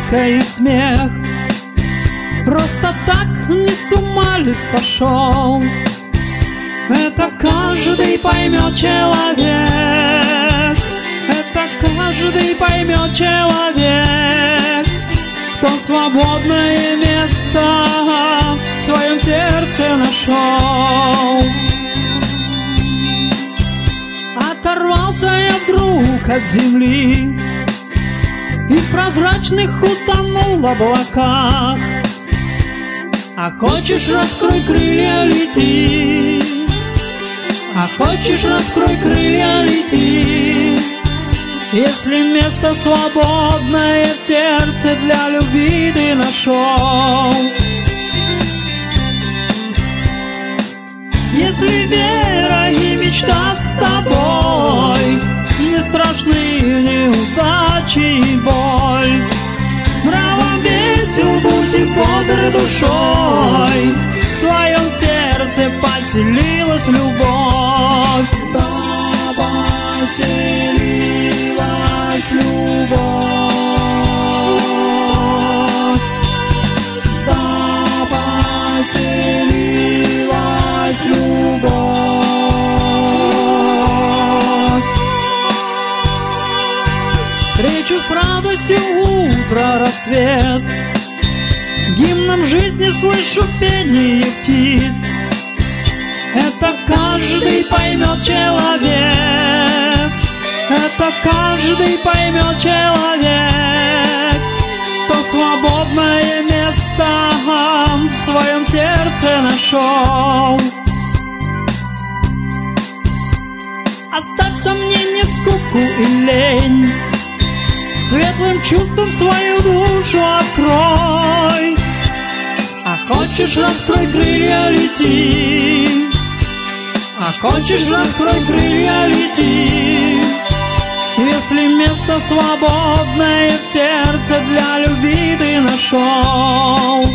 улыбка и смех. Просто так не с ума ли сошел? Это каждый поймет человек. Это каждый поймет человек, кто свободное место в своем сердце нашел. Оторвался я вдруг от земли и в прозрачных утонул в облаках. А хочешь, раскрой крылья, лети. А хочешь, раскрой крылья, лети. Если место свободное в сердце для любви ты нашел. Если вера и мечта с тобой, не страшны неудачи и боль. Равновесел, будь и бодр душой, в твоем сердце поселилась любовь. Да, поселилась любовь. Да, поселилась любовь. Встречу с радостью утро, рассвет, гимном жизни слышу пение птиц. Это каждый поймет человек. Это каждый поймет человек, кто свободное место в своем сердце нашел. Оставь сомнения, скуку и лень, светлым чувством свою душу открой. А хочешь, раскрой крылья, лети. А хочешь, раскрой крылья, лети. Если место свободное в сердце для любви ты нашел.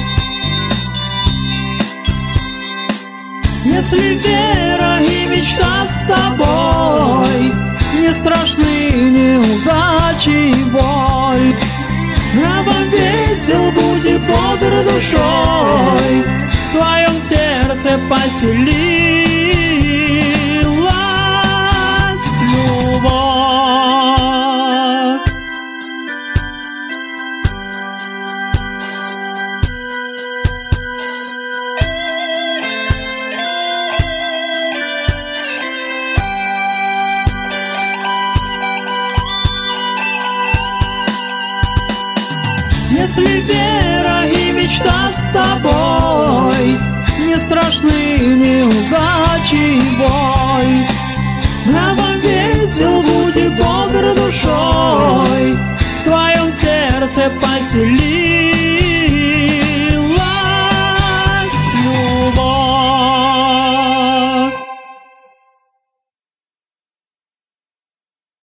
Если вера и мечта с тобой, не страшны неудачи и боль. Равновесел, будь и бодр душой, в твоем сердце поселилась любовь. Если вера и мечта с тобой, не страшны неудачи и боль. Равновесел, будь и бодр душой, в твоем сердце поселилась